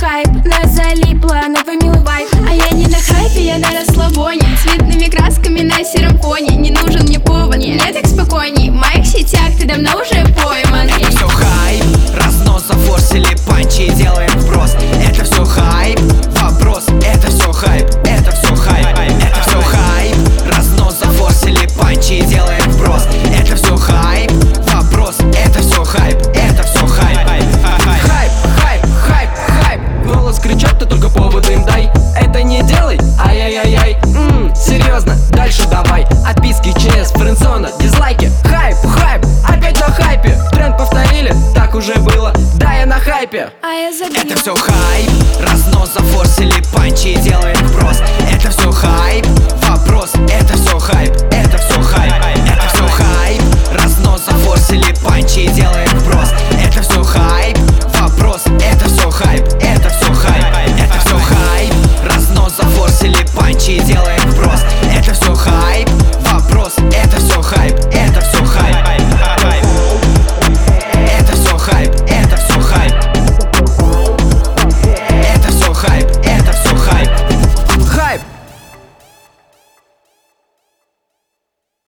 хайп, нас залипло, новый милый вайб. А я не на хайпе, я на расслабоне, цветными красками на сером фоне. Не нужен мне повод, мне так спокойней. В моих сетях ты давно уже пойман. Это все хайп, разнос зафорсили панчи и делаем вброс. Это все хайп, вопрос, это все хайп, это все хайп, это все хайп, разнос зафорсили панчи и делаем вброс. Это все хайп, вопрос, это все хайп, это все хайп. Хайп, хайп, хайп, хайп. Голос кричат, ты только повод им дай. Это не делай, ай-яй-яй-яй. Серьезно, дальше давай. Отписки через френдзона, дизлайки. Хайп, хайп, опять на хайпе. Тренд повторили, так уже было. Да, я на хайпе. А я забила. Это все хайп, разнос зафорсили панчи и делаем вброс. Это все хайп, вопрос, это все хайп, это все